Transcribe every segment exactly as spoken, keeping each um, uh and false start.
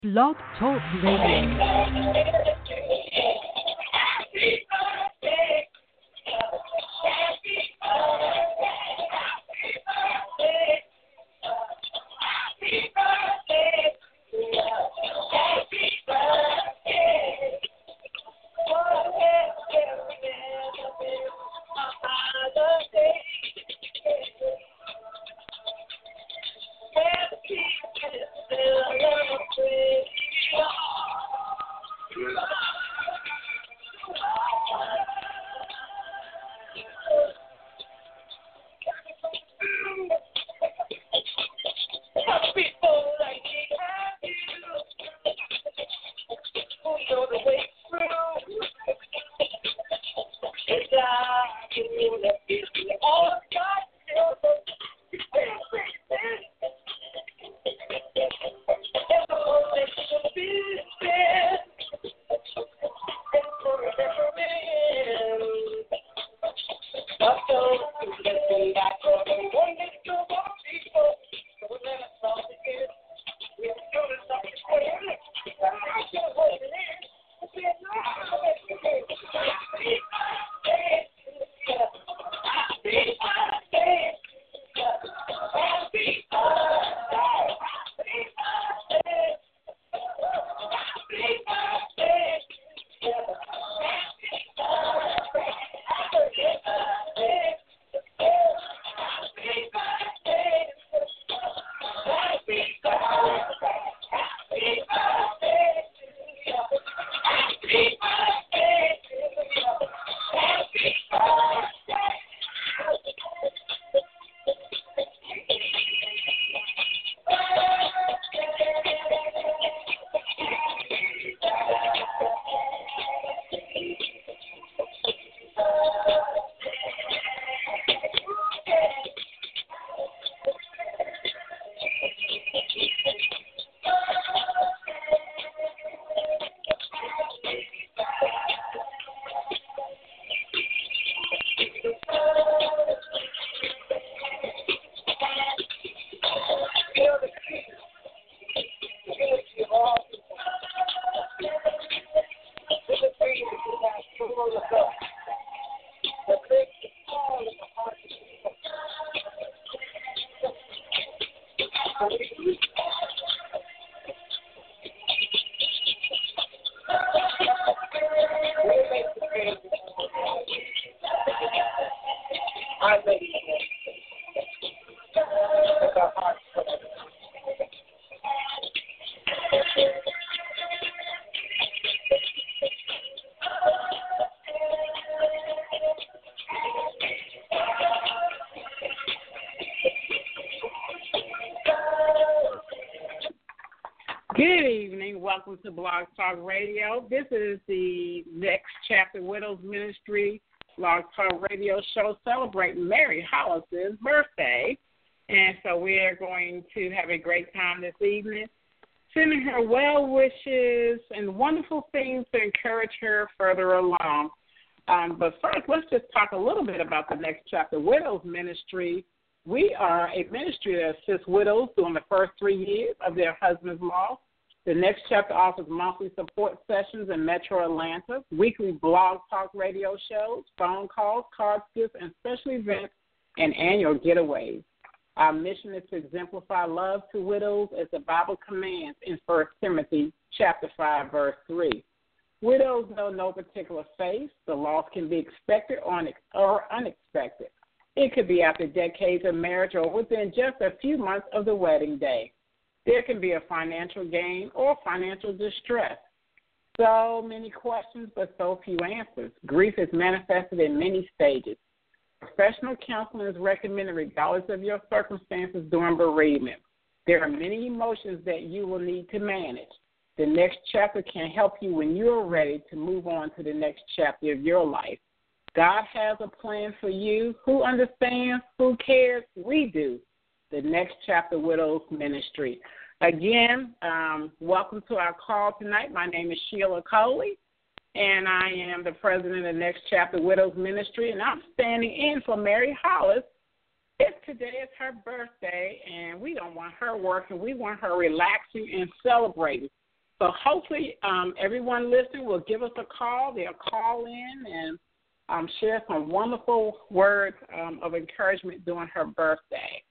Blog Talk Radio. Good evening. Welcome to Blog Talk Radio. This is the Next Chapter Widows Ministry Blog Talk Radio show celebrating Mary Hollis's birthday. And so we are going to have a great time this evening, sending her well wishes and wonderful things to encourage her further along. Um, but first, let's just talk a little bit about the Next Chapter Widows Ministry. We are a ministry that assists widows during the first three years of their husband's loss. The Next Chapter offers monthly support sessions in Metro Atlanta, weekly blog talk radio shows, phone calls, card gifts, and special events and annual getaways. Our mission is to exemplify love to widows as the Bible commands in First Timothy chapter five, verse three. Widows know no particular faith. The loss can be expected or unexpected. It could be after decades of marriage or within just a few months of the wedding day. There can be a financial gain or financial distress. So many questions, but so few answers. Grief is manifested in many stages. Professional counseling is recommended regardless of your circumstances during bereavement. There are many emotions that you will need to manage. The Next Chapter can help you when you are ready to move on to the next chapter of your life. God has a plan for you. Who understands? Who cares? We do. The Next Chapter Widows Ministry. Again, um, welcome to our call tonight. My name is Sheila Coley, and I am the president of Next Chapter Widows Ministry, and I'm standing in for Mary Hollis. If today is her birthday, and we don't want her working, we want her relaxing and celebrating. So hopefully um, everyone listening will give us a call. They'll call in and um, share some wonderful words um, of encouragement during her birthday.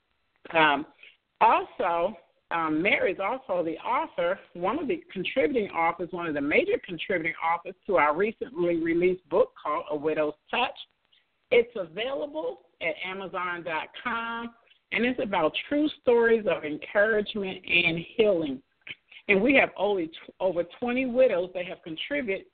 Um, also, um, Mary is also the author, one of the contributing authors, one of the major contributing authors to our recently released book called A Widow's Touch. It's available at amazon dot com, and it's about true stories of encouragement and healing. And we have only t- over twenty widows that have contributed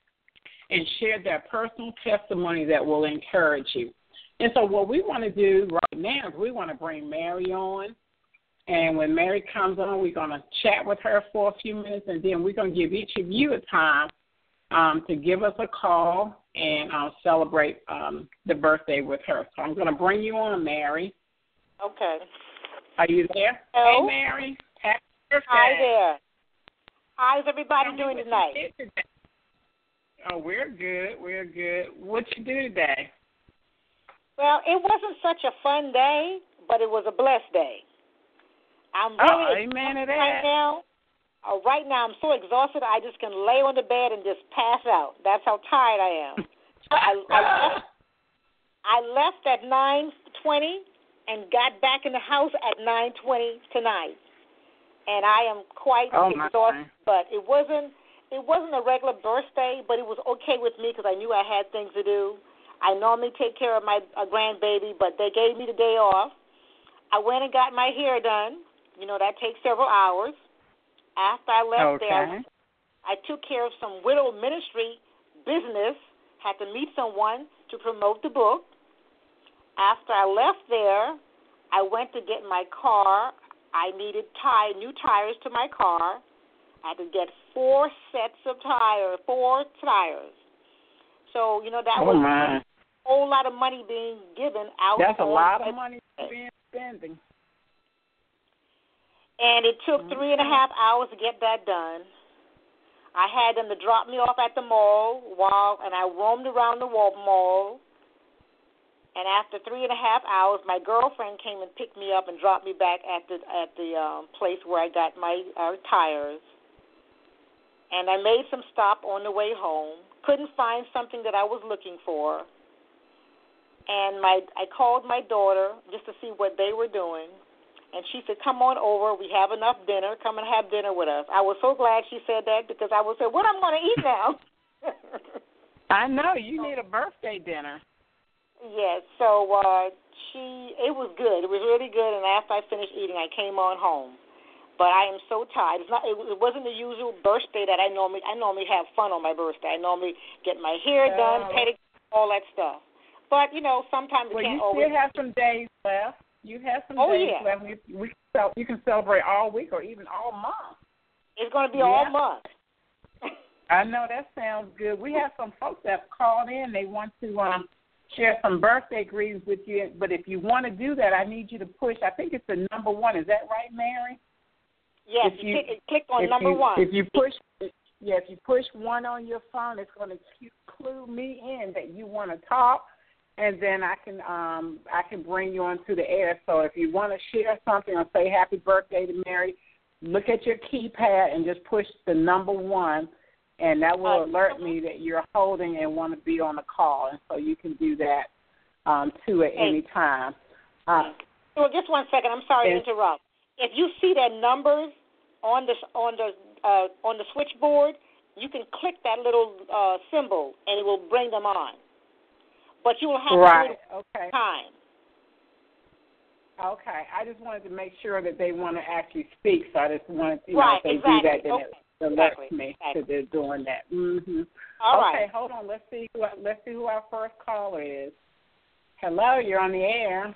and shared their personal testimony that will encourage you. And so what we want to do right now is we want to bring Mary on. And when Mary comes on, we're going to chat with her for a few minutes, and then we're going to give each of you a time um, to give us a call and uh, celebrate um, the birthday with her. So I'm going to bring you on, Mary. Okay. Are you there? Hello? Hey, Mary. Happy birthday. Hi there. How's everybody Tell doing me what tonight? you did today. Oh, we're good. We're good. What you do today? Well, it wasn't such a fun day, but it was a blessed day. I'm Oh, really amen to exhausted right that. now. Uh, right now, I'm so exhausted, I just can lay on the bed and just pass out. That's how tired I am. I, I, left, I left at nine twenty and got back in the house at nine twenty tonight, and I am quite Oh, exhausted. my. But it wasn't it wasn't a regular birthday, but it was okay with me because I knew I had things to do. I normally take care of my uh, grandbaby, but they gave me the day off. I went and got my hair done. You know, that takes several hours. After I left Okay. there, I took care of some widow ministry business, had to meet someone to promote the book. After I left there, I went to get my car. I needed tire, new tires to my car. I had to get four sets of tires, four tires. So, you know, that Oh, was my. a whole lot of money being given out. That's a on lot that of money day. being spending. And it took three and a half hours to get that done. I had them to drop me off at the mall while, and I roamed around the mall. And after three and a half hours, my girlfriend came and picked me up and dropped me back at the at the um, place where I got my uh, tires. And I made some stop on the way home. Couldn't find something that I was looking for. And my I called my daughter just to see what they were doing. And she said, come on over. We have enough dinner. Come and have dinner with us. I was so glad she said that because I would say, what am I going to eat now? I know. You need a birthday dinner. Yes. So uh, she, it was good. It was really good. And after I finished eating, I came on home. But I am so tired. It's not. It, it wasn't the usual birthday that I normally. I normally have fun on my birthday. I normally get my hair done, Oh. pedicure, all that stuff. But you know, sometimes Well, it can't you always. still have some days left. You have some Oh, days yeah. left. We, we so you can celebrate all week or even all month. It's going to be Yeah. all month. I know that sounds good. We have some folks that have called in. They want to um, share some birthday greetings with you. But if you want to do that, I need you to push. I think it's the number one. Is that right, Mary? Yes, If you, you- click, click on if number you, one. If you push, yeah, if you push one on your phone, it's going to clue me in that you want to talk, and then I can um I can bring you onto the air. So if you want to share something or say happy birthday to Mary, look at your keypad and just push the number one, and that will Uh, alert me that you're holding and want to be on the call, and so you can do that um, too at any time. Uh, Well, just one second. I'm sorry and- to interrupt. If you see their numbers on the on the uh, on the switchboard, you can click that little uh, symbol, and it will bring them on. But you will have right. to do it Okay. one time. Okay, I just wanted to make sure that they want to actually speak, so I just wanted to, you Right, know, if they exactly. do that, then Okay. it alerts Exactly, me exactly. that they're doing that. Mm-hmm. All okay, right. hold on. Let's see who let's see who our first caller is. Hello, you're on the air.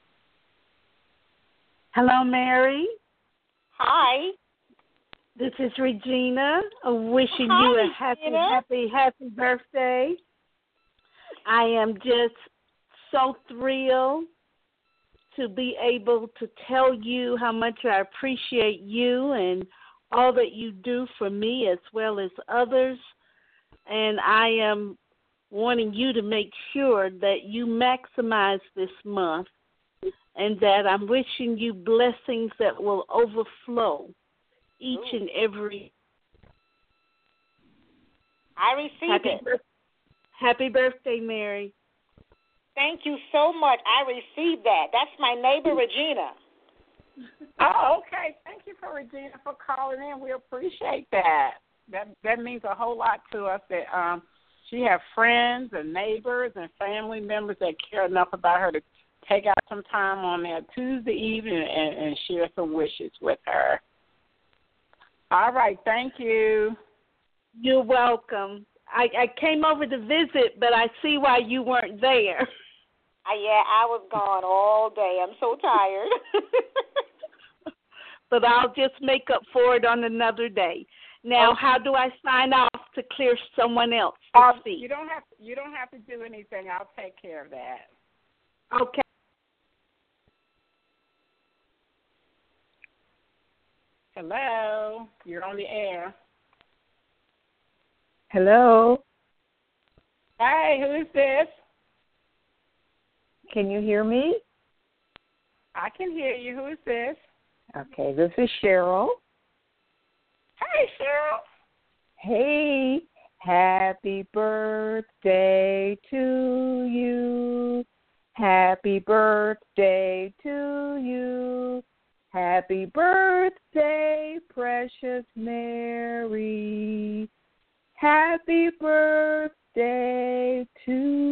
Hello, Mary. Hi. This is Regina. Uh, wishing Hi, you a happy, Regina. happy, happy birthday. I am just so thrilled to be able to tell you how much I appreciate you and all that you do for me as well as others. And I am wanting you to make sure that you maximize this month and that I'm wishing you blessings that will overflow each Ooh. and every I received Happy it. bir- Happy birthday, Mary. Thank you so much. I received that. That's my neighbor, Regina. Oh, okay. Thank you for Regina for calling in. We appreciate that. That that means a whole lot to us that um she has friends and neighbors and family members that care enough about her to take out some time on that Tuesday evening and, and share some wishes with her. All right, thank you. You're welcome. I, I came over to visit, but I see why you weren't there. Uh, yeah, I was gone all day. I'm so tired. But I'll just make up for it on another day. Now, Okay. how do I sign off to clear someone else to Um, speak? you don't have you don't have to do anything. I'll take care of that. Okay. Hello, you're on the air. Hello, Hey, who is this? can you hear me? I can hear you. Who is this? Okay, this is Cheryl. Hey, Cheryl. Hey, happy birthday to you. Happy birthday to you. Happy birthday, precious Mary. Happy birthday to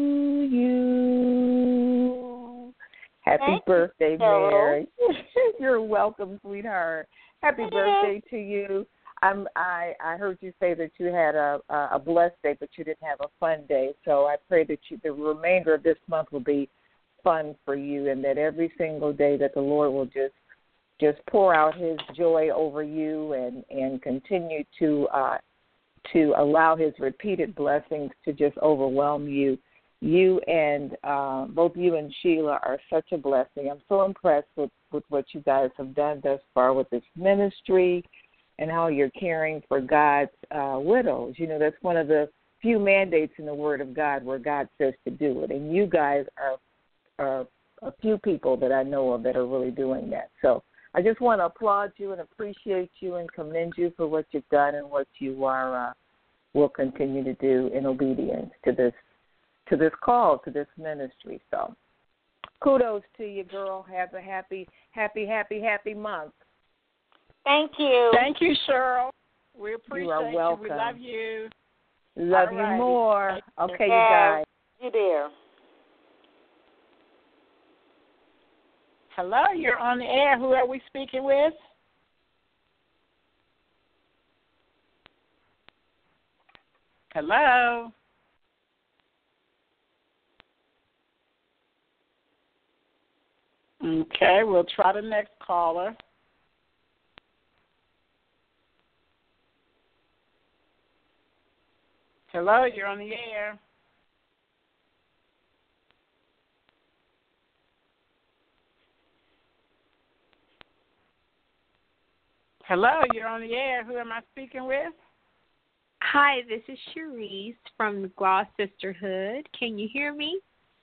you. Happy Thank birthday, you, Cheryl. Mary. You're welcome, sweetheart. Happy birthday to you. I'm, I I heard you say that you had a, a a blessed day, but you didn't have a fun day. So I pray that you, the remainder of this month will be fun for you, and that every single day that the Lord will just just pour out His joy over you, and and continue to uh, to allow His repeated blessings to just overwhelm you. You and uh, both you and Sheila are such a blessing. I'm so impressed with, with what you guys have done thus far with this ministry and how you're caring for God's uh, widows. You know, that's one of the few mandates in the Word of God where God says to do it. And you guys are, are a few people that I know of that are really doing that. So I just want to applaud you and appreciate you and commend you for what you've done and what you are uh, will continue to do in obedience to this to this call, to this ministry. So kudos to you, girl. Have a happy, happy, happy, happy month. Thank you. Thank you, Cheryl. We appreciate You are welcome. We love you. Love All you righty. more. Okay, you Yeah, guys. you dear. Hello, you're on the air. Who are we speaking with? Hello. Okay, we'll try the next caller. Hello, you're on the air. Hello, you're on the air. Who am I speaking with? Hi, this is Cherise from the Gloss Sisterhood. Can you hear me?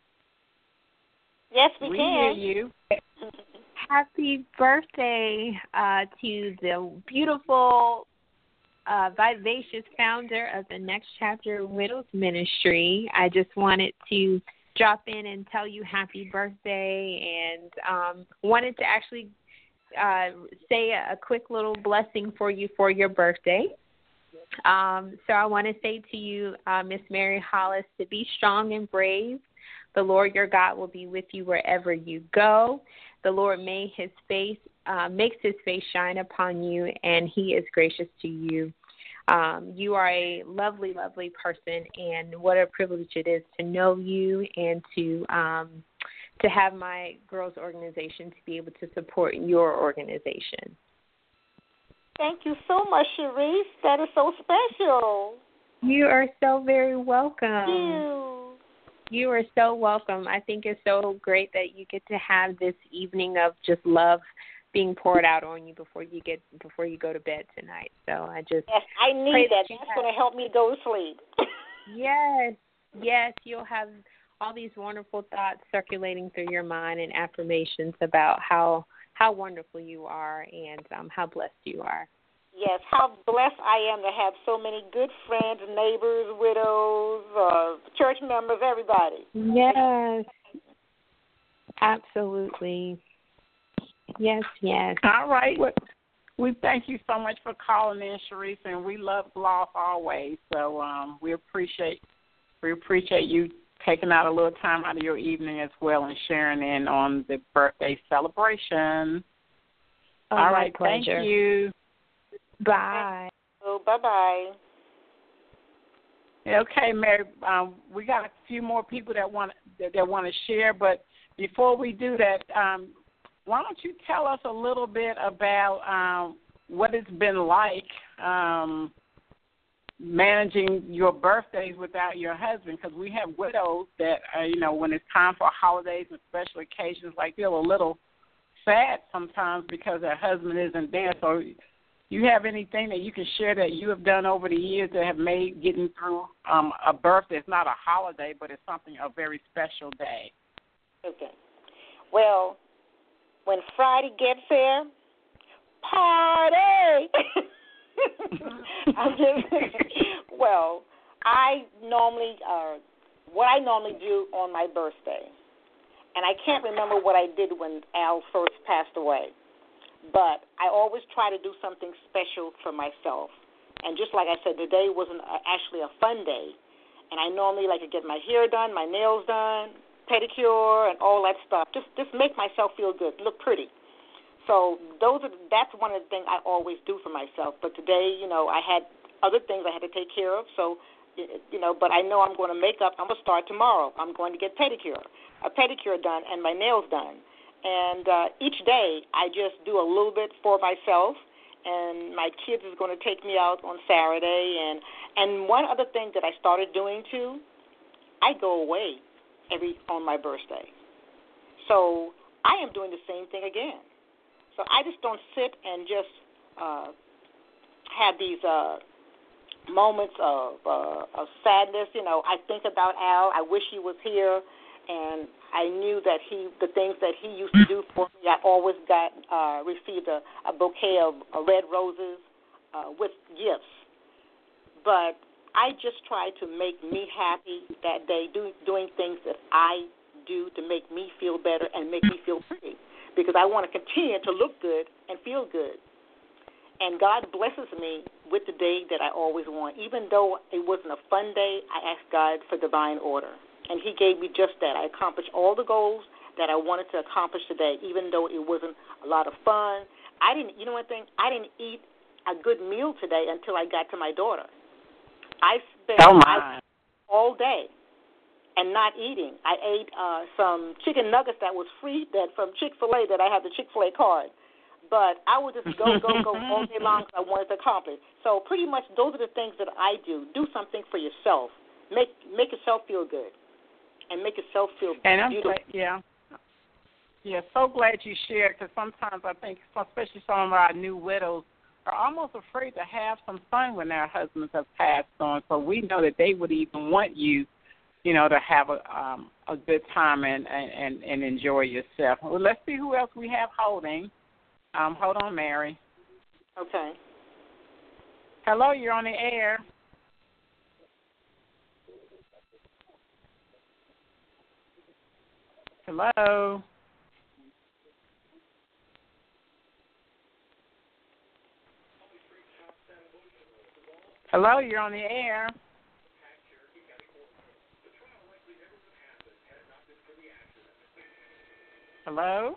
Yes, we, We can. hear you. Happy birthday uh, to the beautiful, uh, vivacious founder of the Next Chapter Widows Ministry. I just wanted to drop in and tell you happy birthday, and um, wanted to actually uh, say a, a quick little blessing for you for your birthday. Um, so I want to say to you, uh, Miss Mary Hollis, to be strong and brave. The Lord your God will be with you wherever you go. The Lord may his face uh, makes his face shine upon you, and he is gracious to you. Um, you are a lovely, lovely person, and what a privilege it is to know you and to um, to have my girls' organization to be able to support your organization. Thank you so much, Cherise. That is so special. You are so very welcome. Thank you. You are so welcome. I think it's so great that you get to have this evening of just love being poured out on you before you get before you go to bed tonight. So I just Yes, I need pray that. that you That's have- going to help me go to sleep. Yes, yes, you'll have all these wonderful thoughts circulating through your mind and affirmations about how how wonderful you are and um, how blessed you are. Yes, how blessed I am to have so many good friends, neighbors, widows, uh, church members, everybody. Yes, absolutely. Yes, yes. All right. We thank you so much for calling in, Sharice, and we love Gloss always. So um, we appreciate we appreciate you taking out a little time out of your evening as well and sharing in on the birthday celebration. Oh, All my right. pleasure. Thank you. Bye. Oh, bye-bye. Okay, Mary. Um, we got a few more people that want that, that want to share, but before we do that, um, why don't you tell us a little bit about um, what it's been like um, managing your birthdays without your husband? Because we have widows that, uh, you know, when it's time for holidays and special occasions, like feel a little sad sometimes because their husband isn't there. So you have anything that you can share that you have done over the years that have made getting through um, a birthday? It's not a holiday, but it's something, a very special day. Okay. Well, when Friday gets here, party! I'm just, well, I normally, uh, what I normally do on my birthday, and I can't remember what I did when Al first passed away, but I always try to do something special for myself. And just like I said, today wasn't actually a fun day, and I normally like to get my hair done, my nails done, pedicure, and all that stuff. Just, just make myself feel good, look pretty. So those are that's one of the things I always do for myself. But today, you know, I had other things I had to take care of. So, you know, but I know I'm going to make up. I'm going to start tomorrow. I'm going to get pedicure, a pedicure done, and my nails done. And uh, each day I just do a little bit for myself. And my kids is going to take me out on Saturday. And and one other thing that I started doing too, I go away every on my birthday. So I am doing the same thing again. So I just don't sit and just uh, have these uh, moments of, uh, of sadness. You know, I think about Al. I wish he was here, and I knew that he, the things that he used to do for me, I always got uh, received a, a bouquet of uh, red roses uh, with gifts. But I just try to make me happy that day, do, doing things that I do to make me feel better and make me feel pretty. Because I want to continue to look good and feel good. And God blesses me with the day that I always want. Even though it wasn't a fun day, I asked God for divine order. And he gave me just that. I accomplished all the goals that I wanted to accomplish today, even though it wasn't a lot of fun. I didn't, you know one thing, I didn't eat a good meal today until I got to my daughter. I spent oh my. I, all day and not eating. I ate uh, some chicken nuggets that was free that from Chick-fil-A that I have the Chick-fil-A card. But I would just go, go, go all day long because I wanted to accomplish. So pretty much those are the things that I do. Do something for yourself. Make make yourself feel good. And make yourself feel and I'm beautiful. Glad, yeah. Yeah, so glad you shared, because sometimes I think, especially some of our new widows, are almost afraid to have some fun when their husbands have passed on. So we know that they would even want you, you know, to have a um, a good time and, and, and enjoy yourself. Well, let's see who else we have holding. Um, hold on, Mary. Okay. Hello, you're on the air. Hello. Hello, you're on the air. Hello?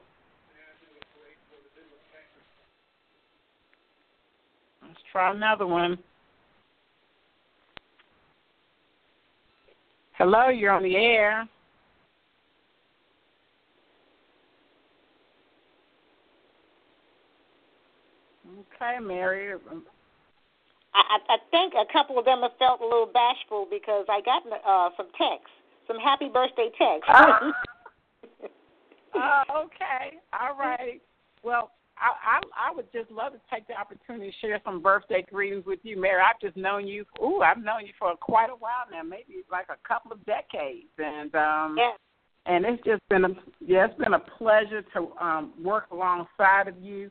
Let's try another one. Hello, you're on the air. Okay, Mary. I, I think a couple of them have felt a little bashful because I got uh, some texts, some happy birthday texts. Uh, uh, okay, all right. Well, I, I I would just love to take the opportunity to share some birthday greetings with you, Mary. I've just known you. Ooh, I've known you for quite a while now, maybe like a couple of decades, and um, yeah. and it's just been a yeah, it's been a pleasure to um, work alongside of you.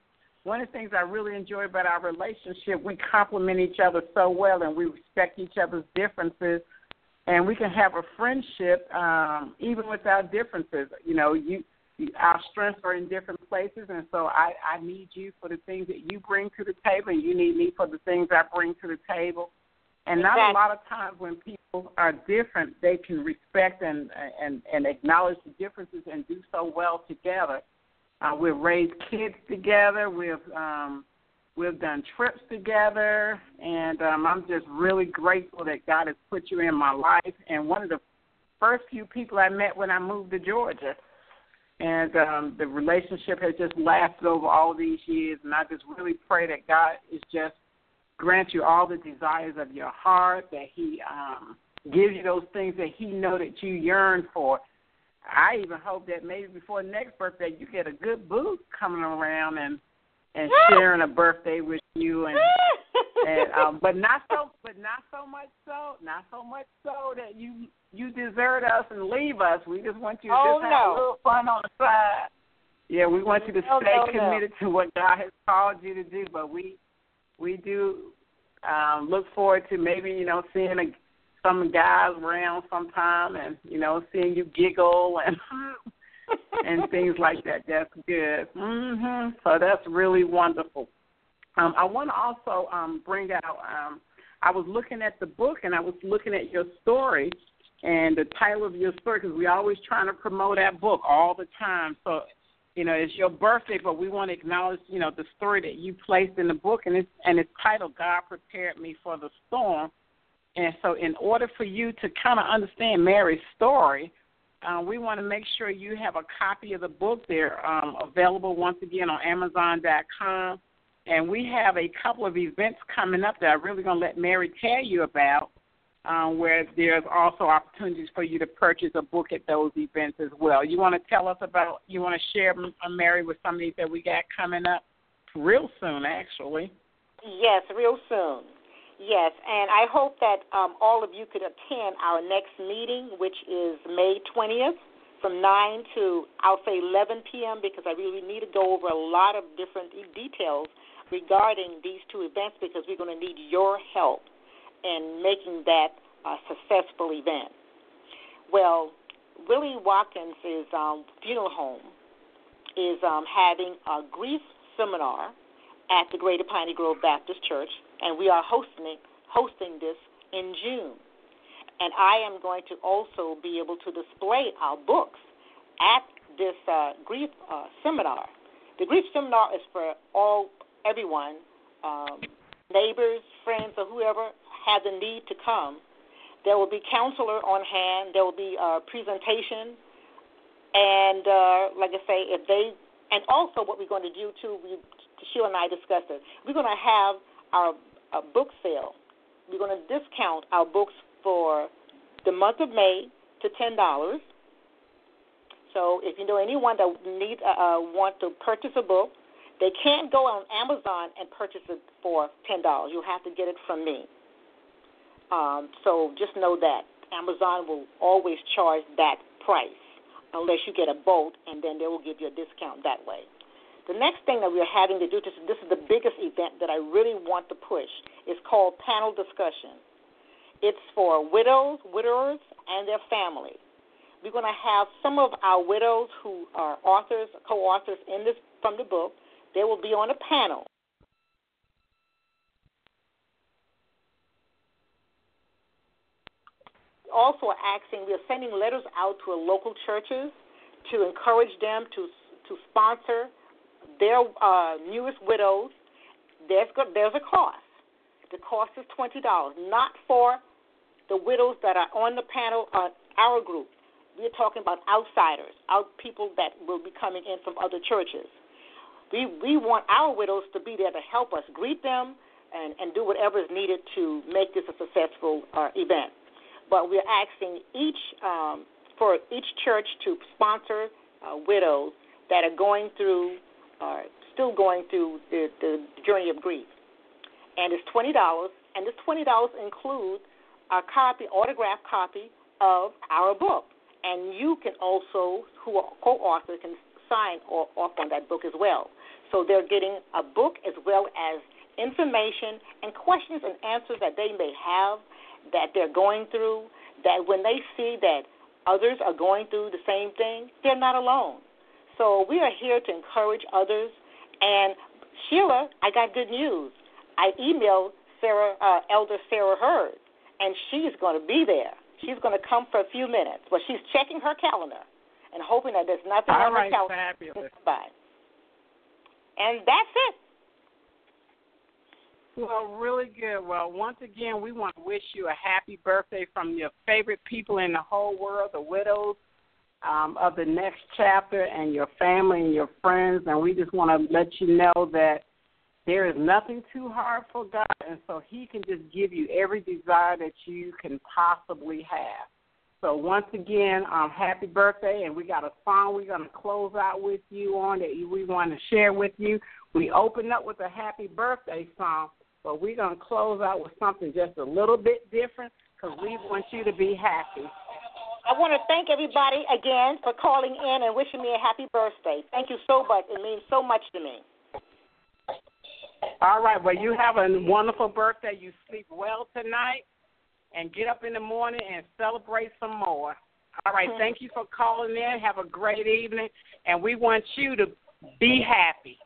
one of the things I really enjoy about our relationship, we complement each other so well, and we respect each other's differences, and we can have a friendship um, even without differences. You know, you, you our strengths are in different places, and so I, I need you for the things that you bring to the table, and you need me for the things I bring to the table. And exactly. not a lot of times when people are different, they can respect and, and, and acknowledge the differences and do so well together. Uh, we've raised kids together. We've um, we've done trips together, and um, I'm just really grateful that God has put you in my life. And one of the first few people I met when I moved to Georgia, and um, the relationship has just lasted over all these years. And I just really pray that God is just grant you all the desires of your heart, that He um, gives you those things that He know that you yearn for. I even hope that maybe before next birthday you get a good boo coming around and and sharing a birthday with you, and and um, but not so but not so much so not so much so that you you desert us and leave us. We just want you to oh, just no. have a little fun on the side. Yeah, we want you to oh, stay no, committed no. to what God has called you to do, but we we do um, look forward to maybe you know seeing a some guys around sometime, and you know, seeing you giggle and and things like that. That's good. Mm-hmm. So that's really wonderful. Um, I want to also um, bring out. Um, I was looking at the book, and I was looking at your story, and the title of your story, because we always trying to promote that book all the time. So, you know, it's your birthday, but we want to acknowledge, you know, the story that you placed in the book, and it's and it's titled "God Prepared Me for the Storm." And so in order for you to kind of understand Mary's story, uh, we want to make sure you have a copy of the book there um, available once again on Amazon dot com. And we have a couple of events coming up that I'm really going to let Mary tell you about, uh, where there's also opportunities for you to purchase a book at those events as well. You want to tell us about, you want to share, uh, Mary, with some of these that we got coming up real soon, actually. Yes, real soon. Yes, and I hope that um, all of you could attend our next meeting, which is May twentieth from nine to, I'll say, eleven p.m., because I really need to go over a lot of different details regarding these two events, because we're going to need your help in making that a successful event. Well, Willie Watkins' um, funeral home is um, having a grief seminar at the Greater Piney Grove Baptist Church, and we are hosting hosting this in June. And I am going to also be able to display our books at this uh, grief uh, seminar. The grief seminar is for all, everyone, um, neighbors, friends, or whoever have the need to come. There will be counselor on hand. There will be a presentation, and uh, like I say, if they, and also what we're going to do too, we, Sheila and I discussed it. We're going to have our a book sale. We're going to discount our books for the month of May to ten dollars. So if you know anyone that need uh, want to purchase a book, they can't go on Amazon and purchase it for ten dollars. You'll have to get it from me. Um, so just know that Amazon will always charge that price unless you get a bolt, and then they will give you a discount that way. The next thing that we're having to do, this, this is the biggest event that I really want to push, is called Panel Discussion. It's for widows, widowers, and their family. We're going to have some of our widows who are authors, co-authors in this from the book. They will be on a panel. Also asking, we're sending letters out to local churches to encourage them to to sponsor their uh, newest widows. There's there's a cost. The cost is twenty dollars, not for the widows that are on the panel, uh, our group. We're talking about outsiders, out people that will be coming in from other churches. We we want our widows to be there to help us, greet them, and, and do whatever is needed to make this a successful uh, event. But we're asking each um, for each church to sponsor uh, widows that are going through, uh, still going through the, the journey of grief. And it's twenty dollars, and this twenty dollars includes a copy, autographed copy of our book. And you can also, who are co-authors, can sign off on that book as well. So they're getting a book as well as information and questions and answers that they may have that they're going through, that when they see that others are going through the same thing, they're not alone. So we are here to encourage others. And Sheila, I got good news. I emailed Sarah, uh, Elder Sarah Hurd, and she's going to be there. She's going to come for a few minutes. Well, she's checking her calendar and hoping that there's nothing All on right, her calendar. fabulous. By. And that's it. Well, really good. Well, once again, we want to wish you a happy birthday from your favorite people in the whole world, the widows um, of the next chapter, and your family and your friends. And we just want to let you know that there is nothing too hard for God, and so he can just give you every desire that you can possibly have. So once again, um, happy birthday, and we got a song we're going to close out with you on that we want to share with you. We open up with a happy birthday song, but we're going to close out with something just a little bit different because we want you to be happy. I want to thank everybody again for calling in and wishing me a happy birthday. Thank you so much. It means so much to me. All right. Well, you have a wonderful birthday. You sleep well tonight and get up in the morning and celebrate some more. All right. Mm-hmm. Thank you for calling in. Have a great evening. And we want you to be happy.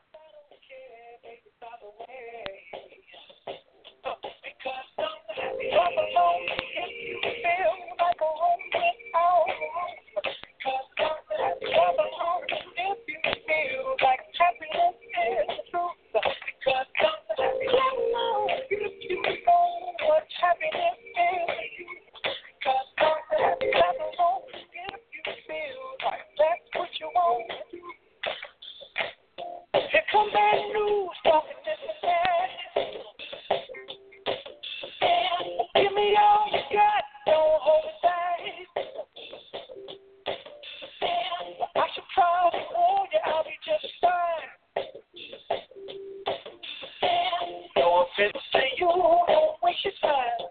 Don't you don't waste your time.